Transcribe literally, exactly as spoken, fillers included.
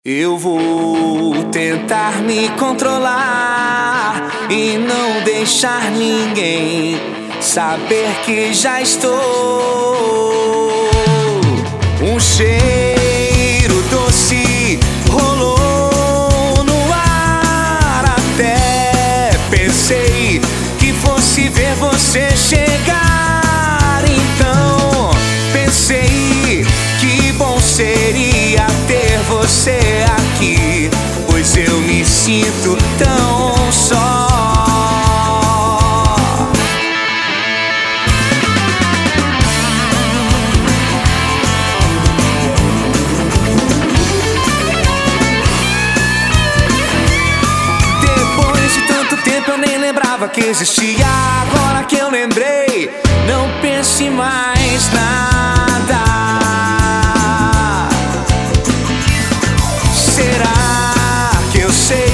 Eu vou tentar me controlar e não deixar ninguém saber que já estou. Um cheiro doce rolou no ar, até pensei que fosse ver você chegar. Então pensei que bom seria ter você aqui, pois eu me sinto tão só. Depois de tanto tempo eu nem lembrava que existia. Agora que eu lembrei, não pense mais nada. Será que eu sei